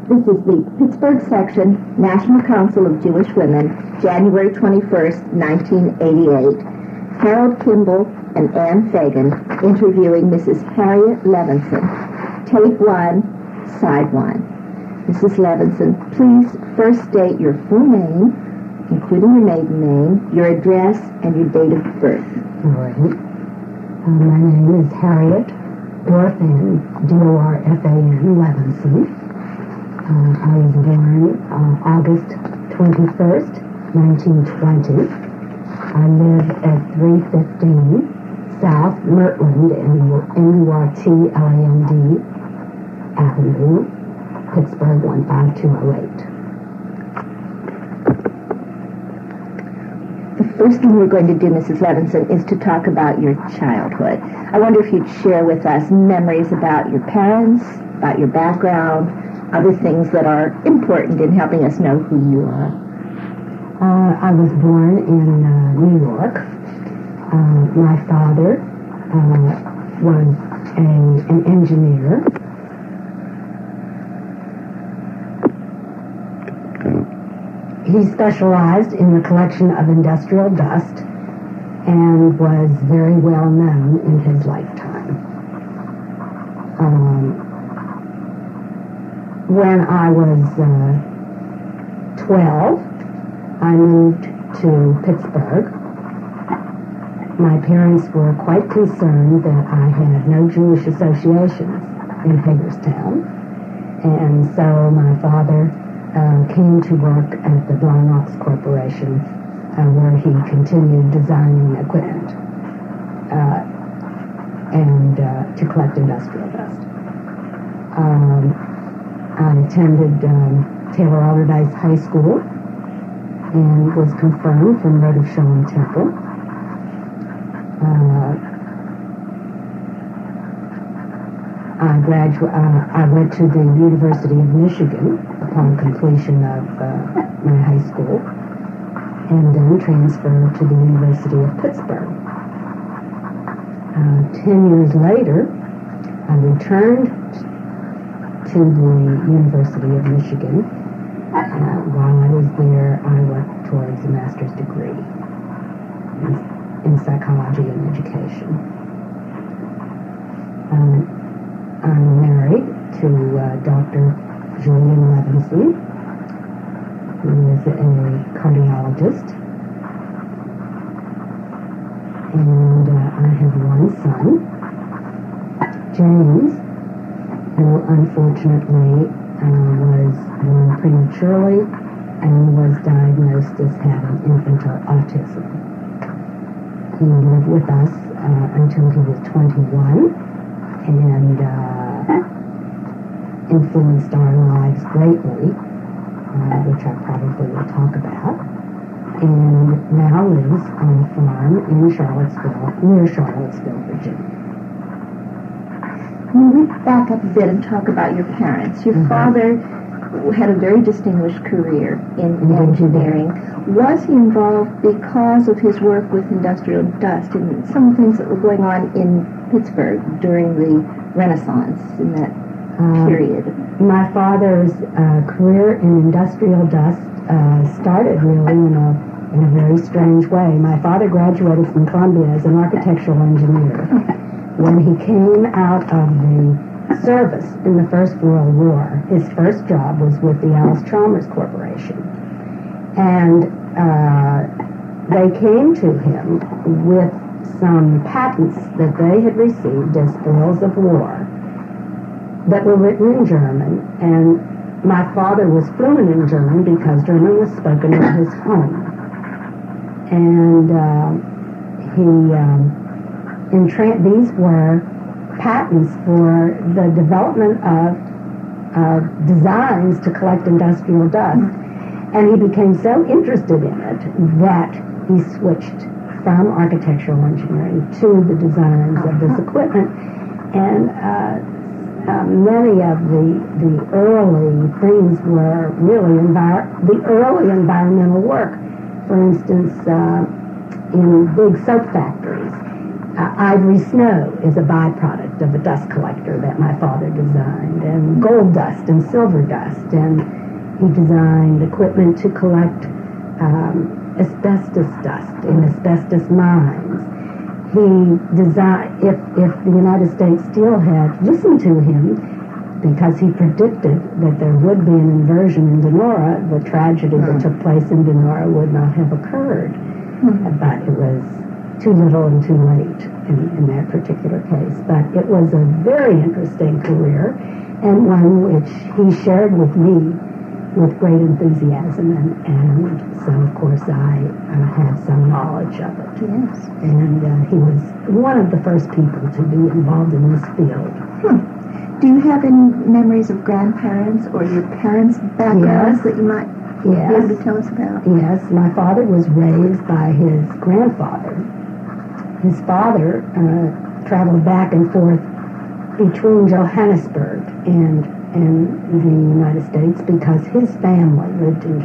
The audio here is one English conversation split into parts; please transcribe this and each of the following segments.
This is the Pittsburgh Section, National Council of Jewish Women, January 21st, 1988. Harold Kimball and Ann Fagan interviewing Mrs. Harriet Levinson. Tape 1, Side 1. Mrs. Levinson, please first state your full name, including your maiden name, your address, and your date of birth. All right. My name is Harriet Dorfan, D-O-R-F-A-N, Levinson. I was born August 21st, 1920. I live at 315 South Murtland, M-U-R-T-L-A-N-D Avenue, Pittsburgh 15208. The first thing we're going to do, Mrs. Levinson, is to talk about your childhood. I wonder if you'd share with us memories about your parents, about your background, other things that are important in helping us know who you are. I was born in New York. My father was an engineer. He specialized in the collection of industrial dust and was very well known in his lifetime. When I was 12, I moved to Pittsburgh. My parents were quite concerned that I had no Jewish associations in Hagerstown, and so my father came to work at the Blinox Corporation, where he continued designing equipment and to collect industrial dust. I attended Taylor Alderdice High School and was confirmed from Rodef Shalom Temple. I went to the University of Michigan upon completion of my high school, and then transferred to the University of Pittsburgh. 10 years later, I returned to the University of Michigan. While I was there, I worked towards a master's degree in psychology and education. I'm married to Dr. Julian Levinson, who is a cardiologist. And I have one son, James, who unfortunately was born prematurely and was diagnosed as having infantile autism. He lived with us until he was 21 and influenced our lives greatly, which I probably will talk about, and now lives on a farm in Charlottesville, near Charlottesville, Virginia. When we back up a bit and talk about your parents, your father had a very distinguished career in engineering. Was he involved because of his work with industrial dust and some of the things that were going on in Pittsburgh during the Renaissance in that period? My father's career in industrial dust started really in a very strange way. My father graduated from Columbia as an architectural engineer. When he came out of the service in the First World War, his first job was with the Allis-Chalmers Corporation. And they came to him with some patents that they had received as spoils of war that were written in German. And my father was fluent in German because German was spoken in his home. And these were patents for the development of designs to collect industrial dust. And he became so interested in it that he switched from architectural engineering to the designs of this equipment. And many of the early things were really the early environmental work. For instance, in big soap factories, ivory snow is a byproduct of a dust collector that my father designed, and gold dust and silver dust, and he designed equipment to collect asbestos dust in asbestos mines. He designed, if the United States Steel had listened to him, because he predicted that there would be an inversion in Donora, the tragedy that took place in Donora would not have occurred. But it was too little and too late in that particular case. But it was a very interesting career, and one which he shared with me with great enthusiasm, and so of course I had some knowledge of it. Yes. And he was one of the first people to be involved in this field. Do you have any memories of grandparents or your parents' backgrounds that you might be able to tell us about? Yes, my father was raised by his grandfather. His father traveled back and forth between Johannesburg and the United States because his family lived in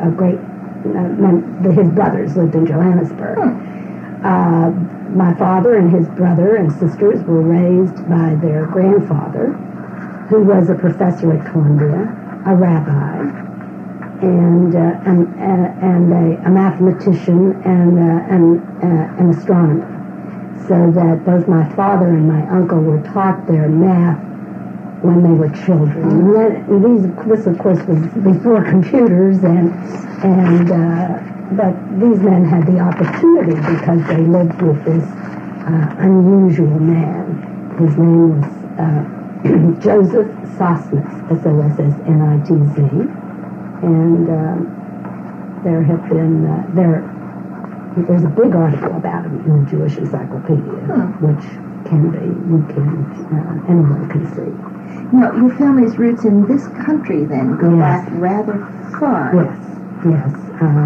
his brothers lived in Johannesburg. My father and his brother and sisters were raised by their grandfather, who was a professor at Columbia, a rabbi, and a mathematician and an astronomer. So that both my father and my uncle were taught their math when they were children. And this of course was before computers, but these men had the opportunity because they lived with this unusual man. His name was Joseph Sosnitz, S-O-S-S-N-I-T-Z, and there have been there's a big article about him in the Jewish Encyclopedia, which anyone can see. Now, your family's roots in this country then go back rather far. Yes.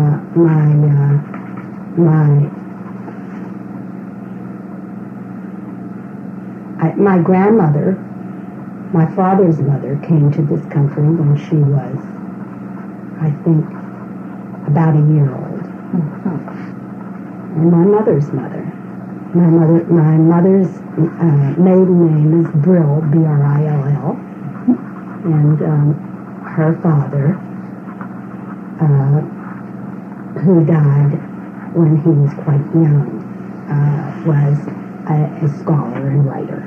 My grandmother, my father's mother, came to this country when she was, I think, about a year old. And my mother's mother. My mother's maiden name is Brill, B-R-I-L-L, and her father, who died when he was quite young, was a scholar and writer.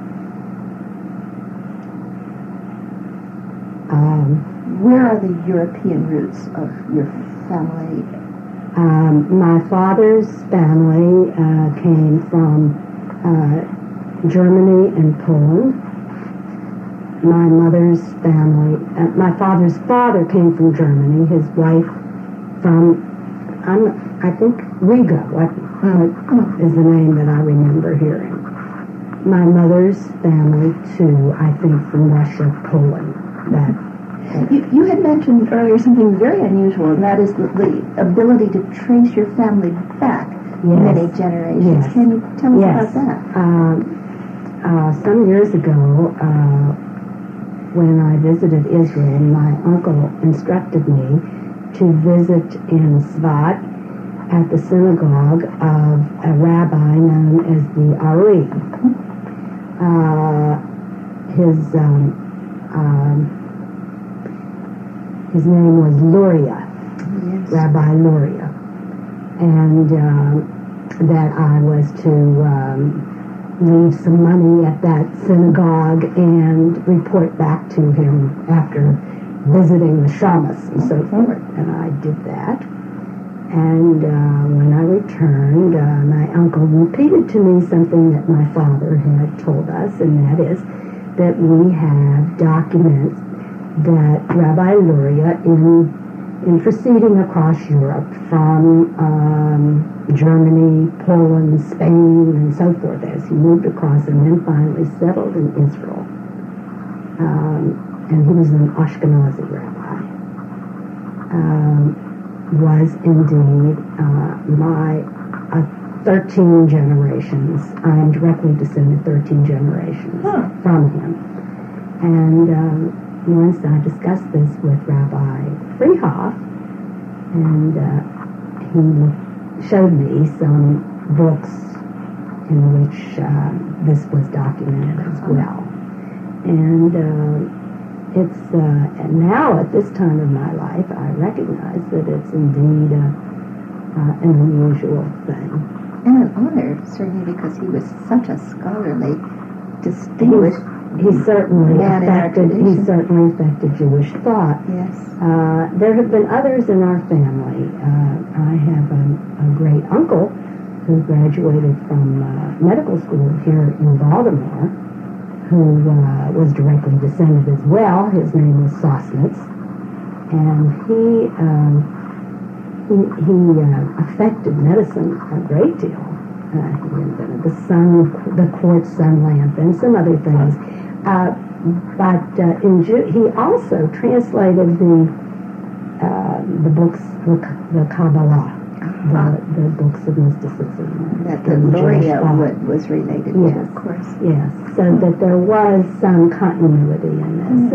Where are the European roots of your family? My father's family came from Germany and Poland. My mother's family, my father's father came from Germany. His wife from, I think, Riga, what is the name that I remember hearing. My mother's family, too, I think, from Russia, Poland. You had mentioned earlier something very unusual, and that is the ability to trace your family back many generations. Yes. Can you tell us about that? Some years ago, when I visited Israel, my uncle instructed me to visit in Svat at the synagogue of a rabbi known as the Ari. His name was Luria, Rabbi Luria, and that I was to leave some money at that synagogue and report back to him after visiting the shamas and so forth. And I did that. And when I returned, my uncle repeated to me something that my father had told us, and that is that we have documents that Rabbi Luria, in proceeding across Europe from Germany, Poland, Spain, and so forth, as he moved across and then finally settled in Israel, and he was an Ashkenazi rabbi, was indeed 13 generations. I am directly descended 13 generations from him. And once I discussed this with Rabbi Freehoff, and he showed me some books in which this was documented as well. And it's now at this time of my life, I recognize that it's indeed an unusual thing. And an honor, certainly, because he was such a scholarly, distinguished He certainly man affected Jewish thought. Yes. There have been others in our family. I have a great uncle who graduated from medical school here in Baltimore, who was directly descended as well. His name was Sosnitz, and he affected medicine a great deal. He invented the quartz sun lamp, and some other things. He also translated the books, the Kabbalah, the books of mysticism. That the Luria was related to, of course. Yes, so that there was some continuity in this.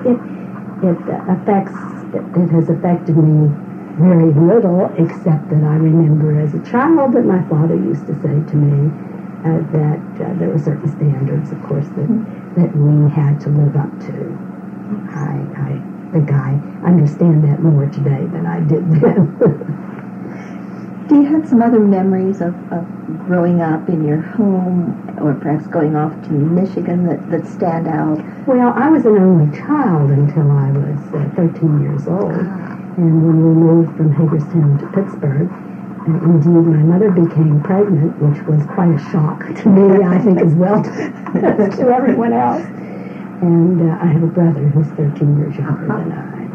And it has affected me very little, except that I remember as a child that my father used to say to me that there were certain standards, of course, that we had to live up to. I think I understand that more today than I did then. Do you have some other memories of growing up in your home, or perhaps going off to Michigan that stand out? Well, I was an only child until I was 13 years old. And when we moved from Hagerstown to Pittsburgh, indeed my mother became pregnant, which was quite a shock to me, I think, as well as to everyone else. And I have a brother who's 13 years younger than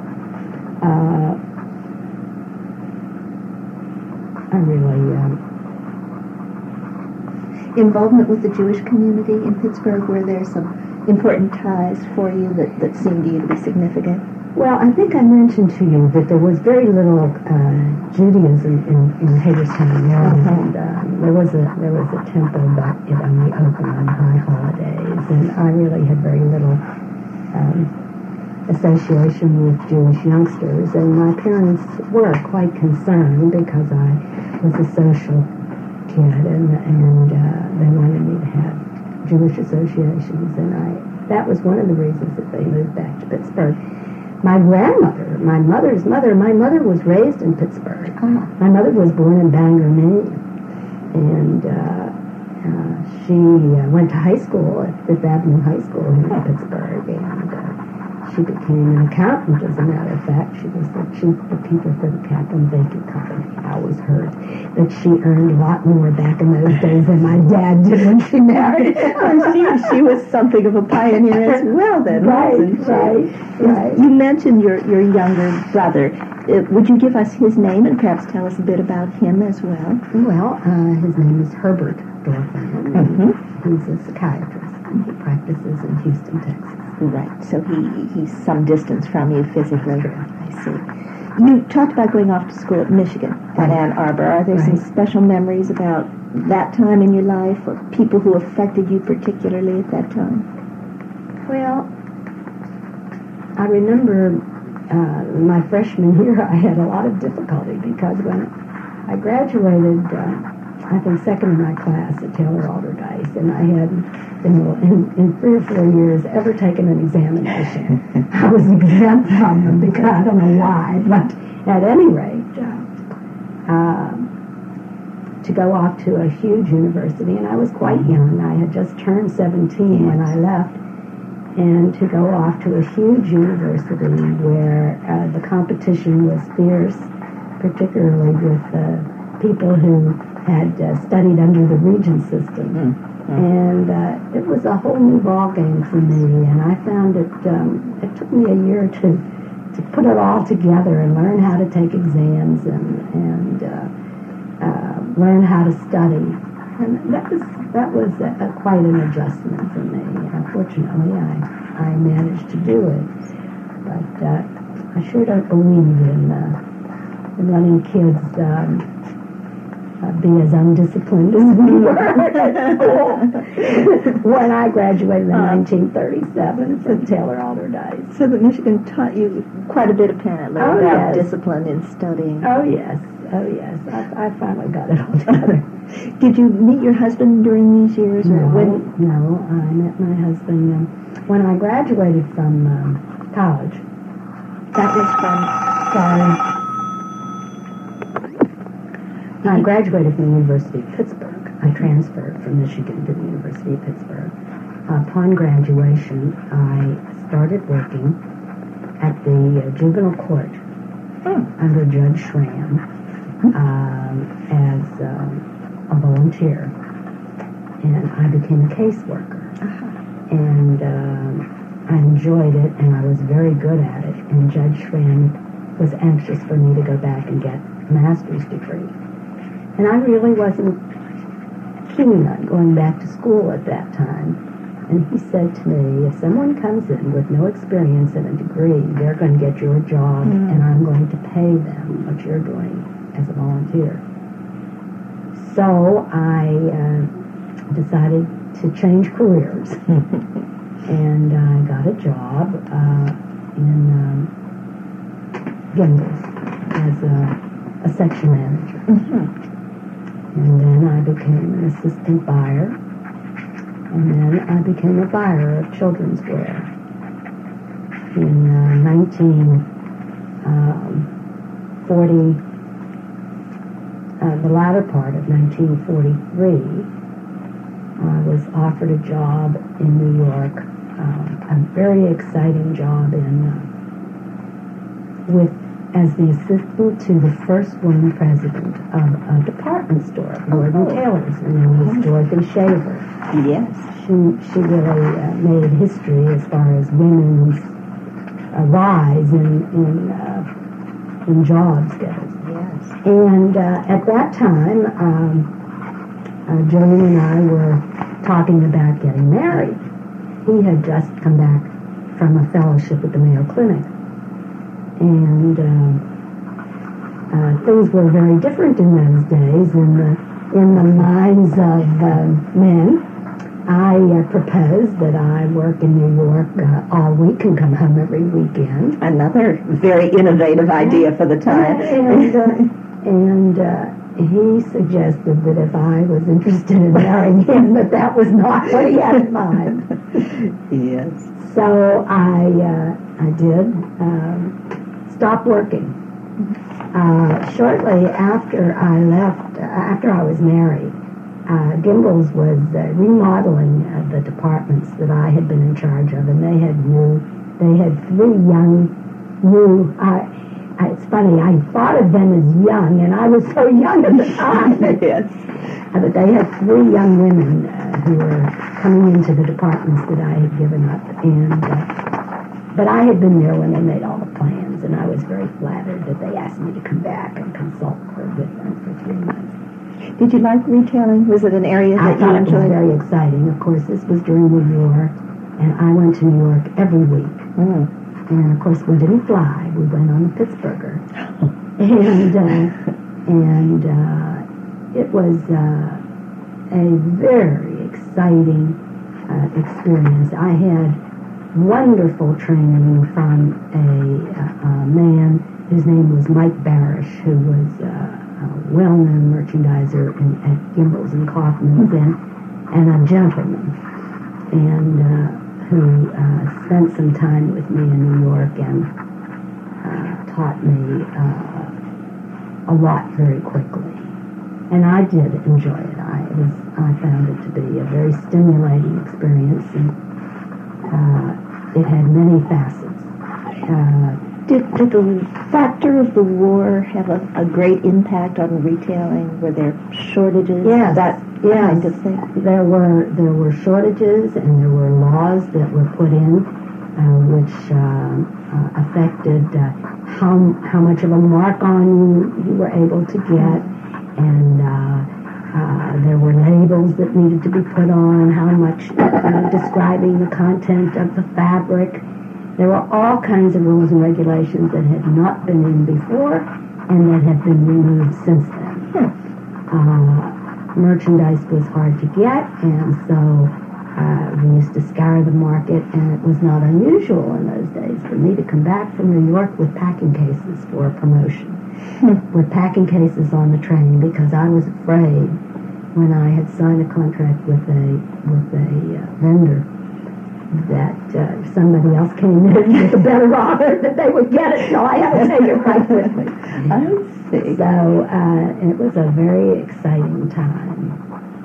I really... Involvement with the Jewish community in Pittsburgh, were there some important ties for you that seemed to you to be significant? Well, I think I mentioned to you that there was very little Judaism in Hagerstown, Maryland. There was a temple, but it only opened on high holidays, and I really had very little association with Jewish youngsters. And my parents were quite concerned because I was a social kid, and they wanted me to have Jewish associations, and that was one of the reasons that they moved back to Pittsburgh. My grandmother, my mother's mother, my mother was raised in Pittsburgh. My mother was born in Bangor, Maine, and she went to high school at Fifth Avenue High School in Pittsburgh, and she became an accountant, as a matter of fact. She was the chief bookkeeper for the Kaplan Baking Company. I always heard that she earned a lot more back in those days than my dad did when she married. She was something of a pioneer as well then, wasn't she? Right. You mentioned your younger brother. Would you give us his name and perhaps tell us a bit about him as well? Well, his name is Herbert Dorfman. He's a psychiatrist. He practices in Houston, Texas. Right, so he's some distance from you physically. I see. You talked about going off to school at Michigan, at Ann Arbor. Are there some special memories about that time in your life, or people who affected you particularly at that time? Well, I remember my freshman year, I had a lot of difficulty because when I graduated, I think second in my class at Taylor Alderdice, and I hadn't in 3 or 4 years ever taken an examination. I was exempt from them because I don't know why, but at any rate, to go off to a huge university, and I was quite young. I had just turned 17 when I left, and to go off to a huge university where the competition was fierce, particularly with people who had studied under the Regent system. And it was a whole new ballgame for me, and I found it took me a year to put it all together and learn how to take exams and learn how to study. And that was quite an adjustment for me. Unfortunately, I managed to do it, but I sure don't believe in letting kids be as undisciplined as we were at school when I graduated in 1937 from Taylor Alderdice. So that Michigan taught you quite a bit, apparently, about discipline in studying. Oh, yes. I finally got it all together. Did you meet your husband during these years? No, I met my husband when I graduated from college. That was I graduated from the University of Pittsburgh. I transferred from Michigan to the University of Pittsburgh. Upon graduation, I started working at the juvenile court under Judge Schramm as a volunteer, and I became a caseworker. And I enjoyed it, and I was very good at it. And Judge Schramm was anxious for me to go back and get a master's degree. And I really wasn't keen on going back to school at that time. And he said to me, if someone comes in with no experience and a degree, they're going to get your job, and I'm going to pay them what you're doing as a volunteer. So I decided to change careers. And I got a job in Gimbels as a section manager. And then I became an assistant buyer. And then I became a buyer of children's wear. In 1940, the latter part of 1943, I was offered a job in New York, a very exciting job as the assistant to the first woman president of a department store, Lord & Taylor's. Her name was Dorothy Shaver. Yes. She really made history as far as women's rise in jobs goes. Yes. And at that time, Julian and I were talking about getting married. He had just come back from a fellowship at the Mayo Clinic. And things were very different in those days in the minds of men. I proposed that I work in New York all week and come home every weekend. Another very innovative idea for the time. And he suggested that if I was interested in marrying him, that was not what he had in mind. Yes. So I did stop working. Shortly after I left, after I was married, Gimbels was remodeling the departments that I had been in charge of, and they had three young, new. It's funny, I thought of them as young, and I was so young at the time. Yes. But they had three young women who were coming into the departments that I had given up, but I had been there when they made all the plans, and I was very flattered that they asked me to come back and consult with them for 3 months. Did you like retailing? Was it an area that you enjoyed? I thought it was very exciting. Of course, this was during the war, and I went to New York every week. And, of course, we didn't fly. We went on the Pittsburgher. And it was a very exciting experience. I had wonderful training from a man whose name was Mike Barish, who was a well-known merchandiser at Gimbels and Kaufman's, and a gentleman, and who spent some time with me in New York and taught me a lot very quickly. And I did enjoy it. I found it to be a very stimulating experience, and it had many facets. Did the factor of the war have a great impact on retailing? Were there shortages? Yes, kind of thing? There were shortages, and there were laws that were put in which affected how much of a mark on you were able to get, and there were labels that needed to be put on, how much describing the content of the fabric. There were all kinds of rules and regulations that had not been in before and that have been removed since then. Merchandise was hard to get, and so we used to scour the market, and it was not unusual in those days for me to come back from New York with packing cases for a promotion, with packing cases on the train, because I was afraid when I had signed a contract with a vendor that if somebody else came in with a better offer, that they would get it, so I had to take it right with me. I see. So it was a very exciting time.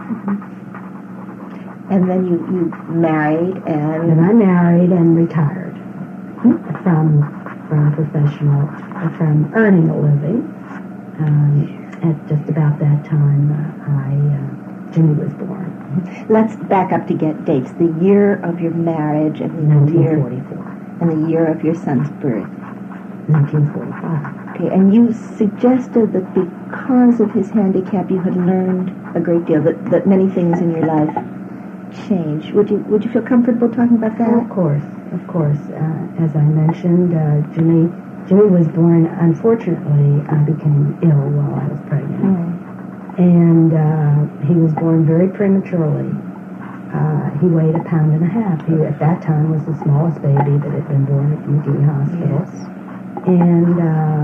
And then you married and... And I married and retired from earning a living. At just about that time, Jimmy was born. Let's back up to get dates. The year of your marriage and the 1944. And the year of your son's birth. 1945. Okay, and you suggested that because of his handicap, you had learned a great deal, that many things in your life changed. Would you feel comfortable talking about that? Of course. As I mentioned, Jimmy was born. Unfortunately, I became ill while I was pregnant. And he was born very prematurely. He weighed 1.5 pounds. He, at that time, was the smallest baby that had been born at McGee Hospital. Yes. And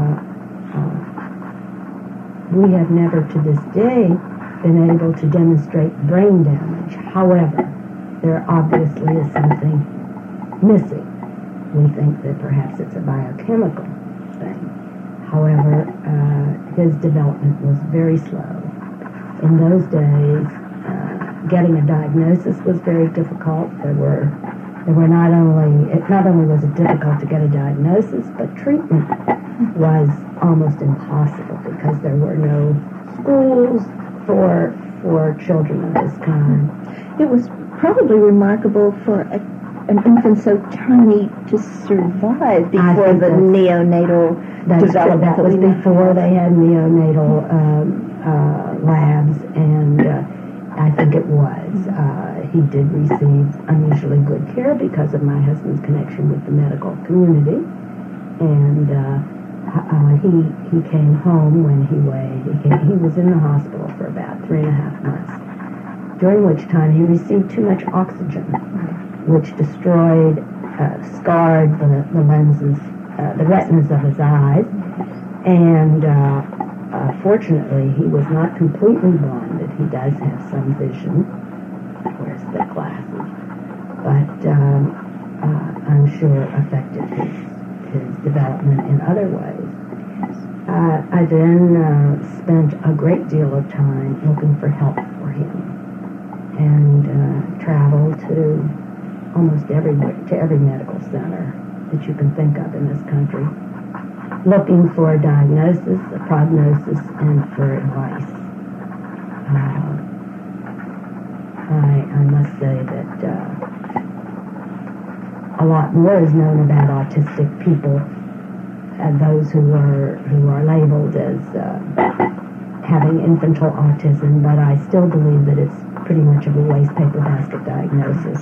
we have never to this day been able to demonstrate brain damage. However, there obviously is something missing. We think that perhaps it's a biochemical thing. However, his development was very slow. In those days, getting a diagnosis was very difficult. There were not only was it difficult to get a diagnosis, but treatment was almost impossible because there were no schools for children of this kind. It was probably remarkable for an infant so tiny to survive before the neonatal development. That was before they had neonatal labs, and I think it was. He did receive unusually good care because of my husband's connection with the medical community, and he came home when he was in the hospital for about 3.5 months, during which time he received too much oxygen, which destroyed, scarred the lenses, the retinas of his eyes, and fortunately he was not completely blinded. He does have some vision, wears thick glasses, but I'm sure affected his development in other ways. I then spent a great deal of time looking for help for him, and traveled to almost every medical center that you can think of in this country, looking for a diagnosis, a prognosis, and for advice. I must say that a lot more is known about autistic people, and those who are labeled as having infantile autism, but I still believe that it's pretty much of a waste paper basket diagnosis.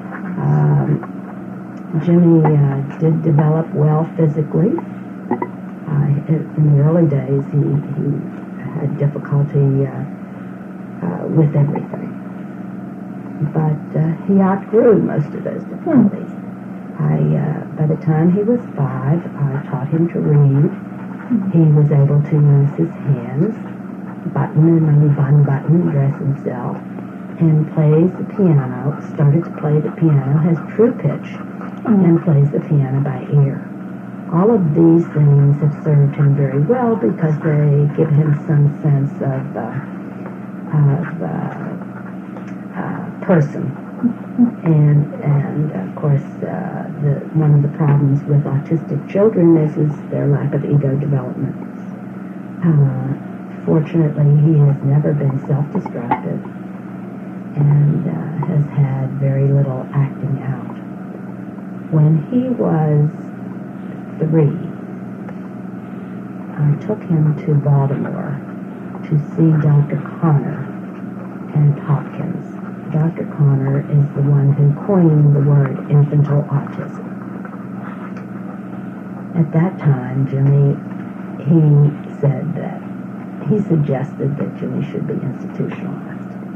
Jimmy did develop well physically. In the early days, he had difficulty with everything, but he outgrew most of those difficulties. By the time he was 5, I taught him to read. He was able to use his hands, button and unbutton, dress himself, and plays the piano, started to play the piano, has true pitch, and plays the piano by ear. All of these things have served him very well because they give him some sense of person. And of course, one of the problems with autistic children is their lack of ego development. Fortunately, he has never been self-destructive and has had very little acting out. When he was 3, I took him to Baltimore to see Dr. Connor at Hopkins. Dr. Connor is the one who coined the word infantile autism. At that time, Jimmy, he said that he suggested that Jimmy should be institutionalized.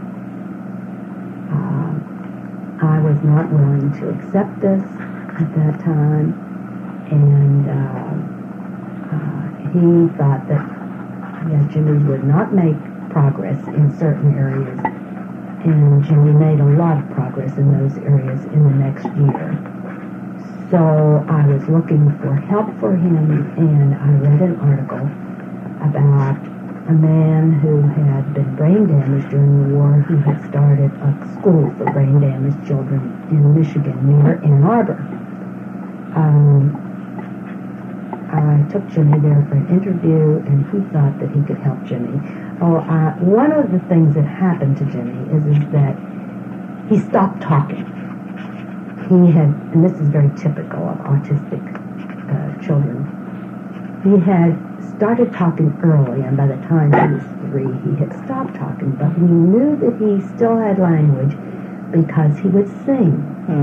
I was not willing to accept this at that time, and he thought that Jimmy would not make progress in certain areas, and Jimmy made a lot of progress in those areas in the next year. So I was looking for help for him, and I read an article about a man who had been brain damaged during the war, who had started a school for brain damaged children in Michigan near Ann Arbor. I took Jimmy there for an interview, and he thought that he could help Jimmy. One of the things that happened to Jimmy is that he stopped talking. He had, and this is very typical of autistic children, he had started talking early, and by the time he was 3, he had stopped talking, but we knew that he still had language because he would sing.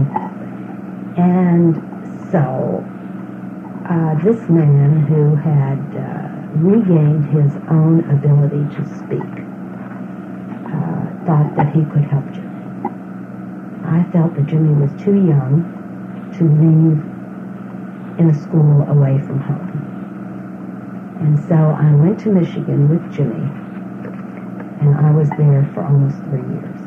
And so this man who had regained his own ability to speak thought that he could help Jimmy. I felt that Jimmy was too young to leave in a school away from home. And so I went to Michigan with Jimmy, and I was there for almost 3 years.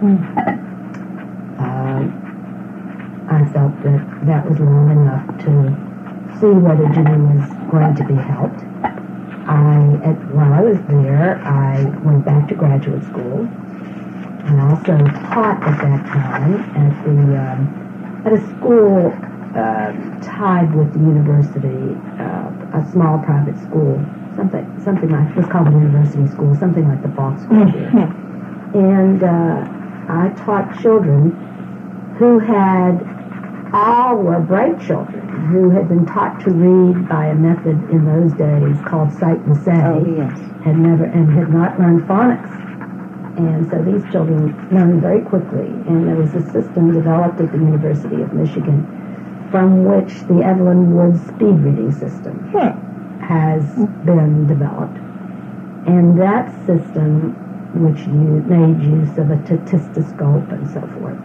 I felt that that was long enough to see whether Jimmy was going to be helped. While I was there, I went back to graduate school. I also taught at that time at a school tied with the university, a small private school, something like, it was called a university school, something like the Falk School here. And I taught children who all were bright children, who had been taught to read by a method in those days called Sight and Say, had not learned phonics. And so these children learned very quickly, and there was a system developed at the University of Michigan from which the Evelyn Wood speed reading system has been developed. And that system, which made use of a tachistoscope and so forth,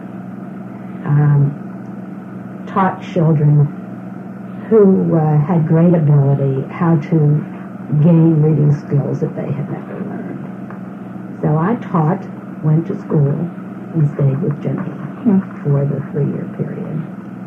taught children who had great ability how to gain reading skills that they had never learned. So I went to school, and stayed with Jimmy for the 3-year period.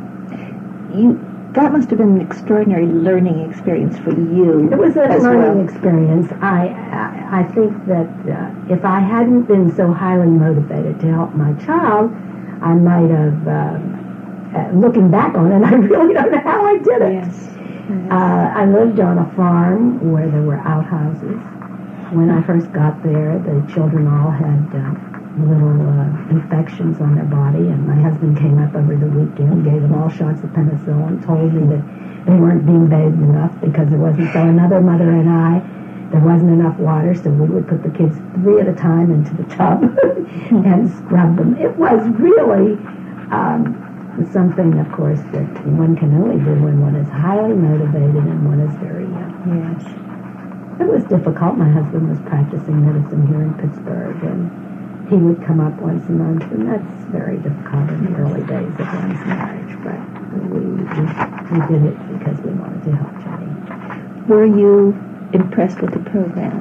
That must have been an extraordinary learning experience for you. It was a learning experience. I think that if I hadn't been so highly motivated to help my child, I might have, looking back on it, I really don't know how I did it. Yes. I lived on a farm where there were outhouses. When I first got there, the children all had little infections on their body, and my husband came up over the weekend, gave them all shots of penicillin, told me that they weren't being bathed enough because there wasn't. So another mother and I, there wasn't enough water, so we would put the kids 3 at a time into the tub and scrub them. It was really something, of course, that one can only do when one is highly motivated and one is very young. Yes. It was difficult. My husband was practicing medicine here in Pittsburgh, and he would come up once a month, and that's very difficult in the early days of one's marriage, but we did it because we wanted to help Jenny. Were you impressed with the program?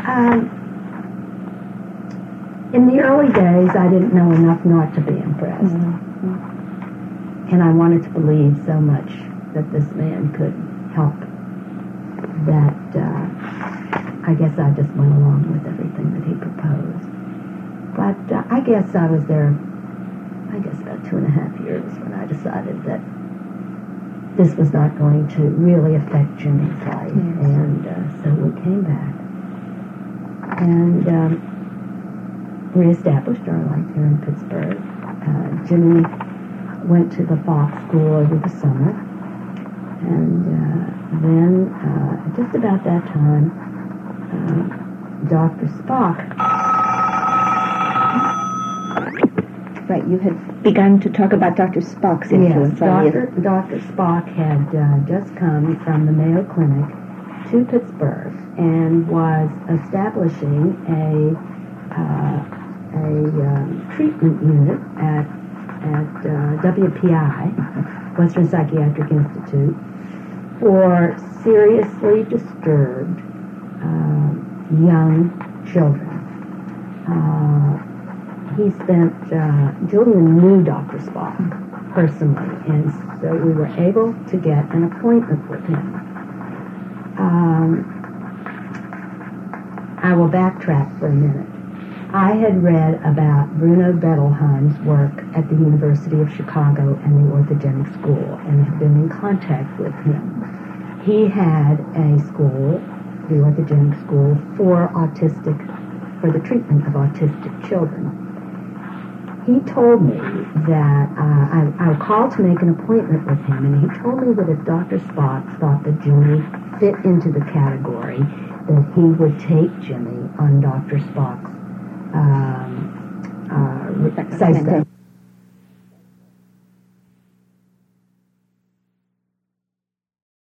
In the early days, I didn't know enough not to be impressed. And I wanted to believe so much that this man could help that I guess I just went along with everything that he proposed. But I guess I was there, about 2.5 years when I decided that this was not going to really affect Jimmy's life. Yes. And so we came back and reestablished our life here in Pittsburgh. Jimmy went to the Falk School over the summer, and then just about that time, Dr. Spock. Right, you had begun to talk about Dr. Spock's influence on you. Dr. Spock had just come from the Mayo Clinic, to Pittsburgh and was establishing a treatment unit at WPI, Western Psychiatric Institute, for seriously disturbed young children. Julian knew Dr. Spock personally, and so we were able to get an appointment with him. I will backtrack for a minute. I had read about Bruno Bettelheim's work at the University of Chicago and the Orthogenic School, and had been in contact with him. He had a school, the Orthogenic School, for the treatment of autistic children. He told me that I called to make an appointment with him, and he told me that if Dr. Spock thought that Jimmy fit into the category, that he would take Jimmy on Dr. Spock's say-so.